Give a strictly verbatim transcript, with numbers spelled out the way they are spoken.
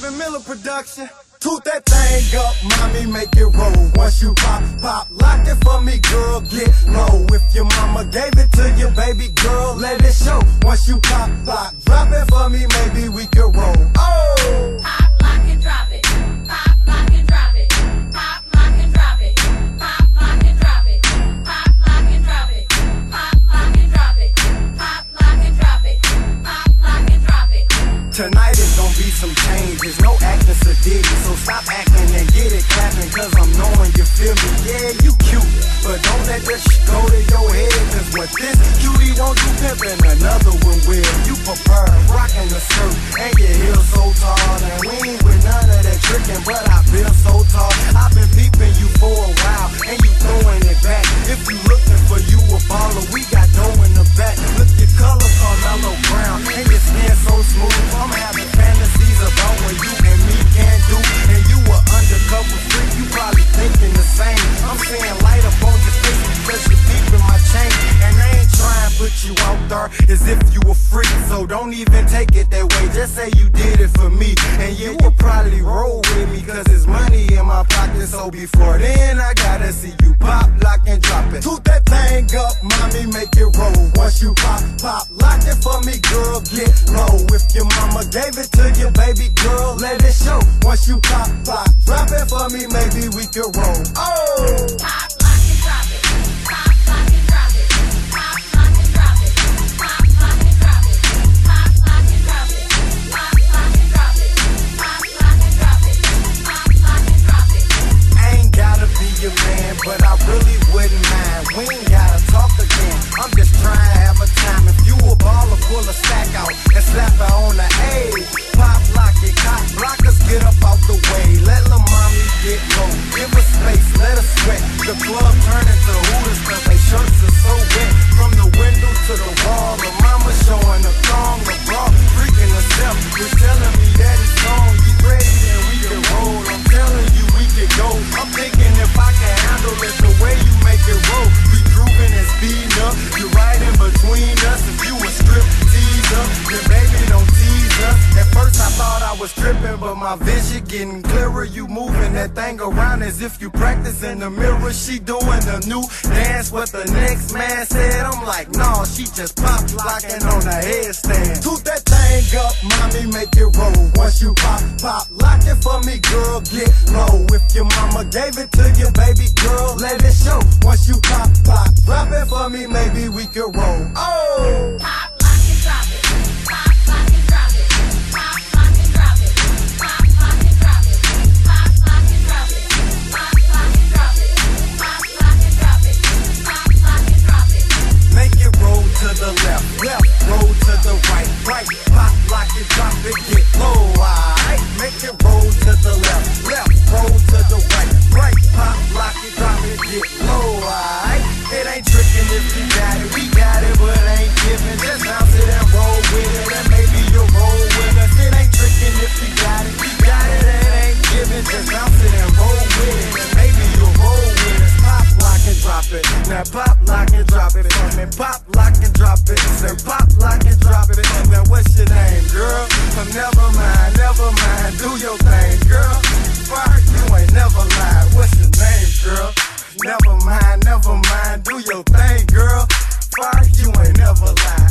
Kevin Miller production. Toot that thing up, mommy, make it roll. Once you pop, pop, lock it for me, girl, get low. If your mama gave it to you, baby girl, let it show. Once you pop, lock, drop it for me, maybe we can roll. Oh! Pop, lock, and drop it. Pop, lock, and drop it. Pop, lock, and drop it. Pop, lock, and drop it. Pop, lock, and drop it. Pop, lock, and drop it. Pop, lock, and drop it. Pop, lock, and drop it. Tonight is gonna be some changes, no acting sedity, so stop acting and get it clapping, cause I'm knowing you feel me. Yeah, you cute, but don't let that shit go to your head, cause what this cutie won't do pimpin', another one will. You prefer rockin' the skirt and your heels so tall, and we ain't with none of that trickin', but I feel so tall. I've been peeping you for a while, and you throwing it back. If you looking for you a baller, we got dough in the back. Look, your color Carmelo Brown, and your skin so smooth. I'm having fantasies about what you and me can do, and you a undercover freak, you probably thinking the same. I'm saying light up on your face because you're deep in my chain, and I ain't trying to put you out there as if you a freak, so don't even take it that way, just say you did it for me, and you will probably roll with me cause it's money in my pocket, so before then I gotta see you pop, lock, and drop it. Toot that thing up, mommy, make it roll. Once you pop, pop, lock it for me, girl, get low. If your mama gave it to you, baby girl, let it show. Once you pop, pop, drop it for me, maybe we can roll. Oh! Pop, lock, and drop it. Pop, lock, and drop it. Pop, lock, and drop it. Pop, lock, and drop it. Pop, lock, and drop it. Pop, lock, and drop it. Pop, lock, and drop it. Pop, lock, and drop it. I ain't gotta be your man, but I really wouldn't mind. We ain't gotta talk again, I'm just trying to have a time. If you a baller, pull a stack out and slap her on the A. Pop, lock it, cop, blockers, get up out the way. Let lil' mommy get low, give her space, let her sweat. The club turn into hooters cause they shirts are so wet. From the window to the wall, the mama showing the thong, the bra freaking herself. You're telling me that it's on, you ready and we can roll. I'm telling you we can go, I'm thinking if I can handle it the way you make it roll. We grooving and speeding up, you're right in between us. If you a strip teaser, then baby don't tease us. At first I thought I was tripping, but my vision getting clearer. You moving that thing around as if you practice in the mirror. She doing a new dance, what the next man said. I'm like, nah, she just pop locking on the headstand. Toot that thing up, mommy, make it roll. Once you pop, pop, lock it for me, girl, get low. If your mama gave it to you, baby girl, let it show. Once you pop, pop, drop it for me, maybe we can roll. Oh! Pop, lock, and drop it. Pop, lock, and drop it. Pop, lock, and drop it. Pop, lock, and drop it. Pop, lock, and drop it. Pop, lock, and drop it. Pop, lock, and drop it. Pop, lock, and drop it. Make it roll to the left, left, roll to the right, right, pop, lock it, drop it, get low, alright. Make it roll to the left, left, roll to the right, right, pop, lock it, drop it, get low, alright. It ain't tricking if you got it, we got it, but ain't giving. Just bounce it and roll with it, and maybe you'll roll with us. It ain't tricking if you got it, we got it, and ain't giving. Just bounce it and roll with it, and maybe you'll roll with us. Pop, lock, and drop it. Now pop, lock, and drop it for me. Pop, lock, and drop it. Say pop, lock, and drop it. Now what's your name, girl? Um, never mind, never mind. Do your thing, girl. Fuck, you ain't never lied. What's your name, girl? Never mind, never mind. Do your thing, girl. Fuck, you ain't never lied.